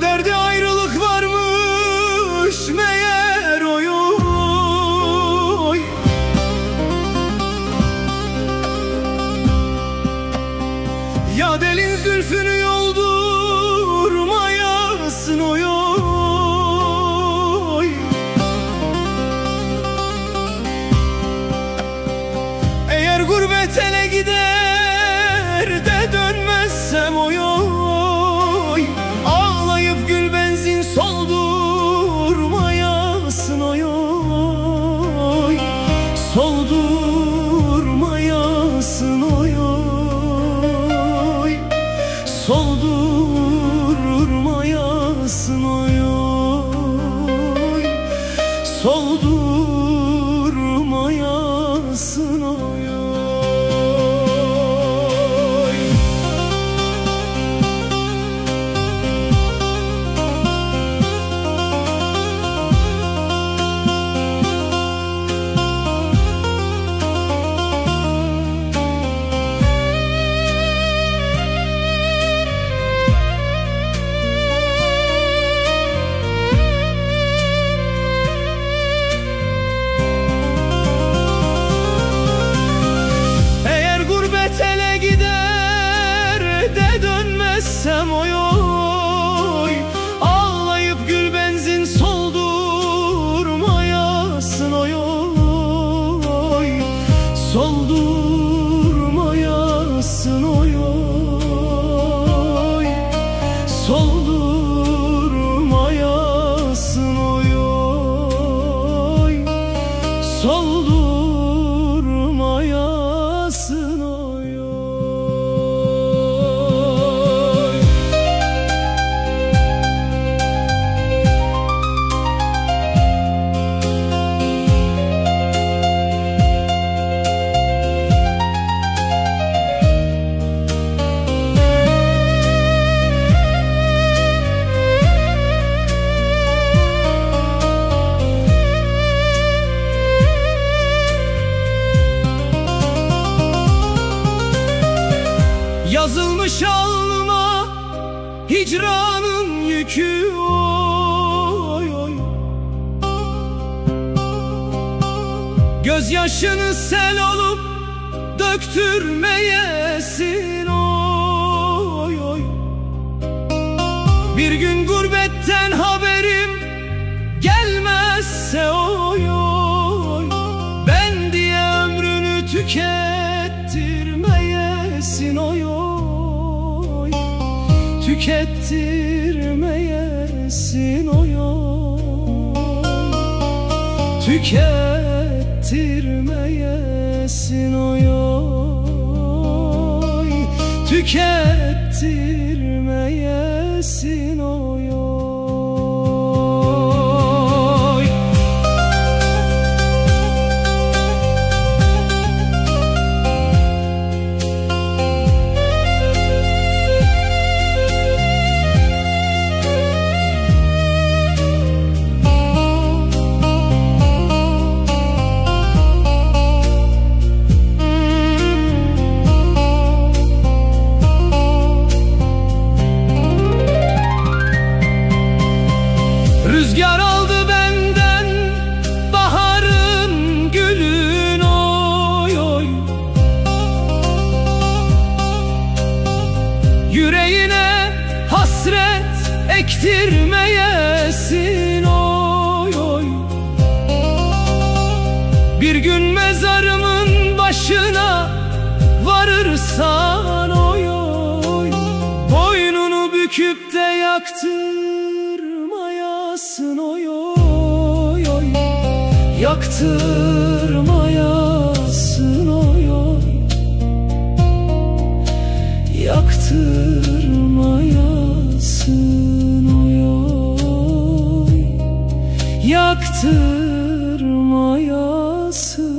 Kaderde ayrılık varmış meğer oy oy. Ya delin zülfünü yoldurmayasın oy oy. Eğer gurbet ele gider de dönmezsem oy oy, ağlayıp gül benzin soldurmayasın oy oy. Soldurmayasın oy oy. Soldurmayasın oy oy. Soldurmayasın oy oy. Ele gider de dönmezsem oy oy, ağlayıp gül benzin soldurmayasın oy oy. Soldurmayasın oy oy. Soldurmayasın oy oy. Soldurmayasın oy. Yazılmış alnıma hicranın yükü oy oy. Gözyaşını sel olup döktürmeyesin oy oy. Bir gün gurbetten haberim gelmezse oy oy, ben diye ömrünü tükettirmeyesin oy oy. Tükettirmeyesin oy oy. Tükettirmeyesin oy oy. Tükettirmeyesin oy oy. Rüzgar aldı benden baharın gülün oy oy. Yüreğine hasret ektirmeyesin oy oy. Bir gün mezarımın başına varırsan oy oy, boynunu büküp de yaktırmayasın oy oy oy. Yaktırmayasın oy oy. Yaktırmayasın oy oy. Yaktırmayasın.